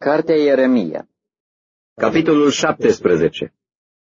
Cartea Ieremia, capitolul 17.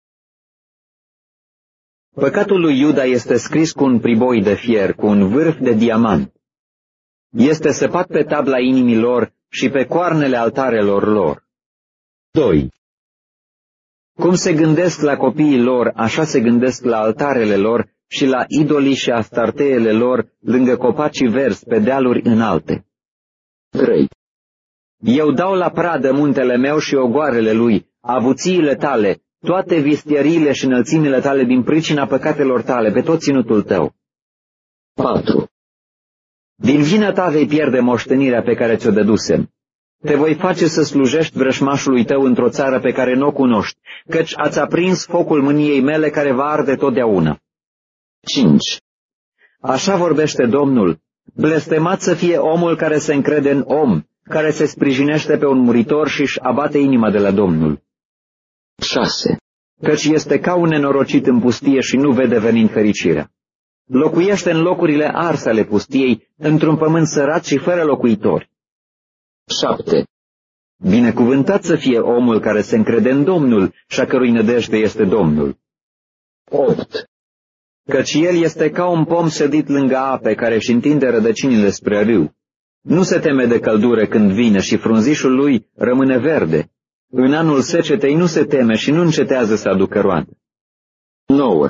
Păcatul lui Iuda este scris cu un priboi de fier, cu un vârf de diamant. Este săpat pe tabla inimii lor și pe coarnele altarelor lor. 2. Cum se gândesc la copiii lor, așa se gândesc la altarele lor și la idolii și astarteele lor lângă copacii verzi pe dealuri înalte. 3. Eu dau la pradă muntele meu și ogoarele lui, avuțiile tale, toate vistieriile și înălțimile tale din pricina păcatelor tale, pe tot ținutul tău. 4. Din vina ta vei pierde moștenirea pe care ți-o dădusem. Te voi face să slujești vrășmașului tău într-o țară pe care nu o cunoști, căci ați aprins focul mâniei mele care va arde totdeauna. 5. Așa vorbește Domnul, blestemat să fie omul care se încrede în om, care se sprijinește pe un muritor și își abate inima de la Domnul. 6. Căci este ca un nenorocit în pustie și nu vede venind fericirea. Locuiește în locurile arse ale pustiei, într-un pământ sărat și fără locuitori. 7. Binecuvântat să fie omul care se încrede în Domnul și a cărui nădejde este Domnul. 8. Căci el este ca un pom sădit lângă ape care își întinde rădăcinile spre râu. Nu se teme de căldură când vine și frunzișul lui rămâne verde. În anul secetei nu se teme și nu încetează să aducă roadă. 9.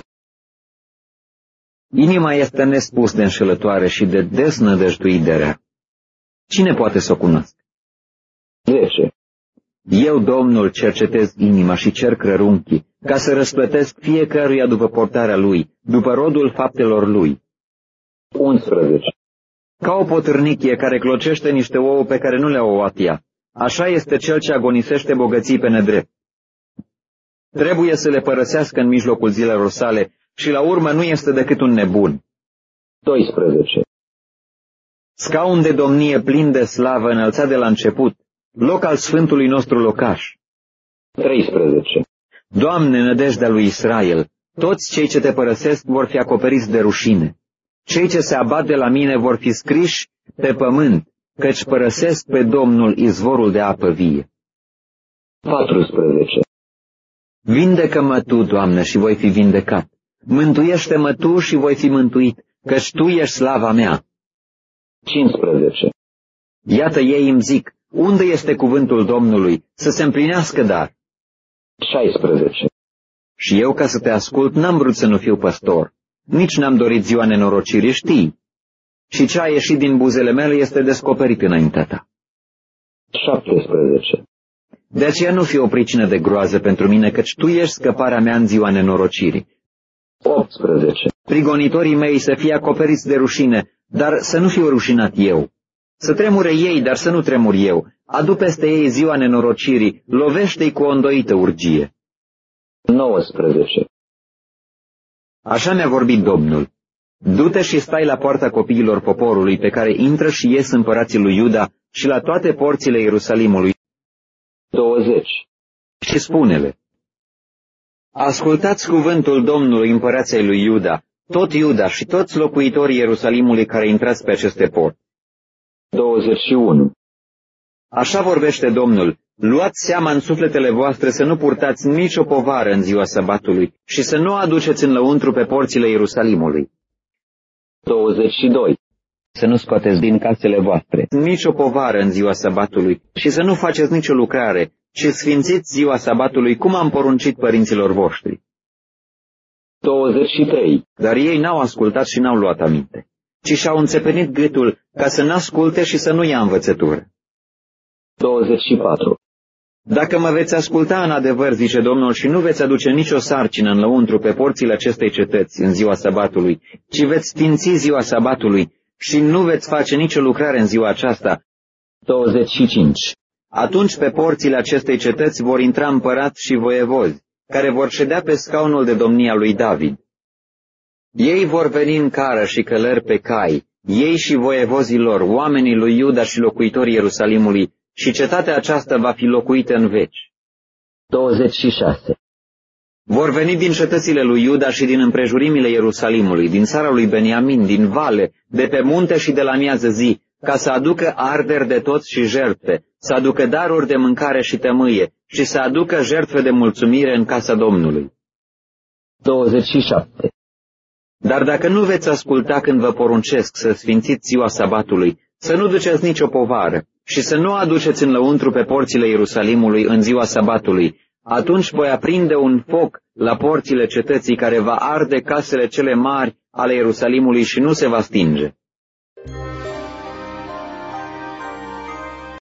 Inima este nespus de înșelătoare și de desnădăjduit de rea. Cine poate să o cunoască? 10. Eu, Domnul, cercetez inima și cerc rărunchii, ca să răsplătesc fiecăruia după portarea lui, după rodul faptelor lui. 11. Ca o potârnichie care clocește niște ouă pe care nu le-a ouat ea, așa este cel ce agonisește bogății pe nedrept. Trebuie să le părăsească în mijlocul zilelor sale și la urmă nu este decât un nebun. 12. Scaun de domnie plin de slavă înălțat de la început, loc al Sfântului nostru locaș. 13. Doamne, nădejdea lui Israel, toți cei ce te părăsesc vor fi acoperiți de rușine. Cei ce se abat de la mine vor fi scriși pe pământ, căci părăsesc pe Domnul izvorul de apă vie. 14. Vindecă-mă Tu, Doamne, și voi fi vindecat. Mântuiește-mă Tu și voi fi mântuit, căci Tu ești slava mea. 15. Iată ei îmi zic, unde este cuvântul Domnului, să se împlinească dar? 16. Și eu, ca să te ascult, n-am vrut să nu fiu păstor, nici n-am dorit ziua nenorocirii, știi. Și ce a ieșit din buzele mele este descoperit înaintea ta. 17. De aceea nu fi o pricină de groază pentru mine, căci Tu ești scăparea mea în ziua nenorocirii. 18. Prigonitorii mei să fie acoperiți de rușine, dar să nu fiu rușinat eu. Să tremure ei, dar să nu tremur eu. Adu peste ei ziua nenorocirii, lovește-i cu o îndoită urgie. 19. Așa mi-a vorbit Domnul. Du-te și stai la poarta copiilor poporului pe care intră și ies împărații lui Iuda și la toate porțile Ierusalimului. 20. Și spune-le. Ascultați cuvântul Domnului împăraței lui Iuda, tot Iuda și toți locuitorii Ierusalimului care intrați pe aceste porți. 21. Așa vorbește Domnul, luați seama în sufletele voastre să nu purtați nicio povară în ziua sabatului și să nu aduceți în lăuntru pe porțile Ierusalimului. 22. Să nu scoateți din casele voastre nicio povară în ziua sabatului și să nu faceți nicio lucrare, ci sfințiți ziua sabatului cum am poruncit părinților voștri. 23. Dar ei n-au ascultat și n-au luat aminte, ci și-au înțepenit gâtul ca să n-asculte și să nu ia învățătură. 24. Dacă mă veți asculta în adevăr, zice Domnul, și nu veți aduce nicio sarcină în lăuntru pe porțile acestei cetăți în ziua sabatului, ci veți sfinți ziua sabatului și nu veți face nicio lucrare în ziua aceasta. 25. Atunci pe porțile acestei cetăți vor intra împărați și voievozi, care vor ședea pe scaunul de domnia lui David. Ei vor veni în cară și călări pe cai, ei și voievozii lor, oamenii lui Iuda și locuitorii Ierusalimului, și cetatea aceasta va fi locuită în veci. 26. Vor veni din cetățile lui Iuda și din împrejurimile Ierusalimului, din țara lui Beniamin, din vale, de pe munte și de la miază zi, ca să aducă arderi de toți și jertfe, să aducă daruri de mâncare și tămâie și să aducă jertfe de mulțumire în casa Domnului. 27. Dar dacă nu veți asculta când vă poruncesc să sfințiți ziua sabatului, să nu duceți nicio povară și să nu aduceți în lăuntru pe porțile Ierusalimului în ziua sabatului, atunci voi aprinde un foc la porțile cetății care va arde casele cele mari ale Ierusalimului și nu se va stinge.